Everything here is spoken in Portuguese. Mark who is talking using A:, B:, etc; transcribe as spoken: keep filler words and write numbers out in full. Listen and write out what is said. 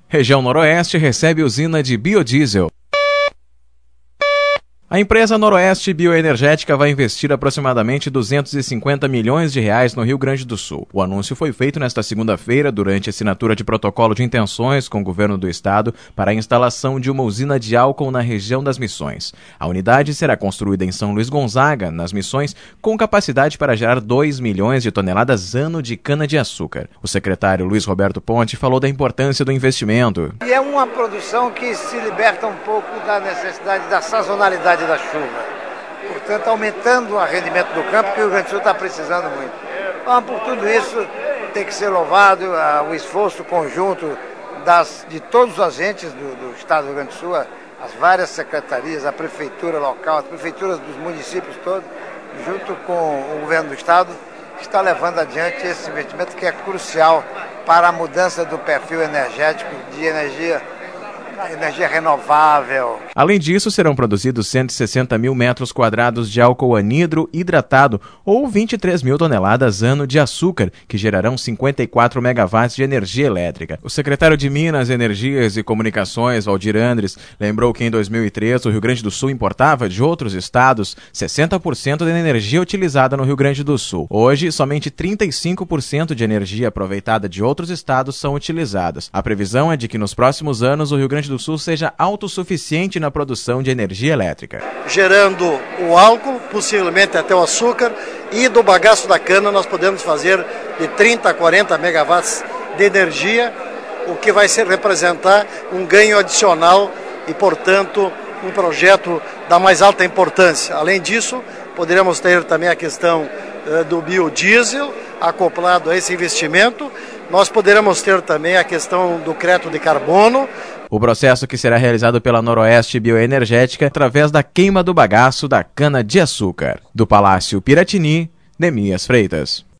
A: Região Noroeste recebe usina de biodiesel. A empresa Noroeste Bioenergética vai investir aproximadamente duzentos e cinquenta milhões de reais no Rio Grande do Sul. O anúncio foi feito nesta segunda-feira durante a assinatura de protocolo de intenções com o governo do estado para a instalação de uma usina de álcool na região das Missões. A unidade será construída em São Luís Gonzaga, nas Missões, com capacidade para gerar dois milhões de toneladas ano de cana-de-açúcar. O secretário Luiz Roberto Ponte falou da importância do investimento.
B: E é uma produção que se liberta um pouco da necessidade da sazonalidade da chuva, portanto aumentando o rendimento do campo, que o Rio Grande do Sul está precisando muito. Então, por tudo isso tem que ser louvado uh, o esforço conjunto das, de todos os agentes do, do estado do Rio Grande do Sul, as várias secretarias, a prefeitura local, as prefeituras dos municípios todos, junto com o governo do estado, que está levando adiante esse investimento que é crucial para a mudança do perfil energético de energia energia renovável.
A: Além disso, serão produzidos cento e sessenta mil metros quadrados de álcool anidro hidratado ou vinte e três mil toneladas ano de açúcar, que gerarão cinquenta e quatro megawatts de energia elétrica. O secretário de Minas, Energias e Comunicações, Valdir Andres, lembrou que em dois mil e três o Rio Grande do Sul importava de outros estados sessenta por cento da energia utilizada no Rio Grande do Sul. Hoje, somente trinta e cinco por cento de energia aproveitada de outros estados são utilizadas. A previsão é de que nos próximos anos o Rio Grande do Sul seja autossuficiente na produção de energia elétrica.
C: Gerando o álcool, possivelmente até o açúcar, e do bagaço da cana nós podemos fazer de trinta a quarenta megawatts de energia, o que vai ser representar um ganho adicional e, portanto, um projeto da mais alta importância. Além disso, poderemos ter também a questão eh, do biodiesel acoplado a esse investimento. Nós poderemos ter também a questão do crédito de carbono.
A: O processo que será realizado pela Noroeste Bioenergética através da queima do bagaço da cana-de-açúcar. Do Palácio Piratini, Nemias Freitas.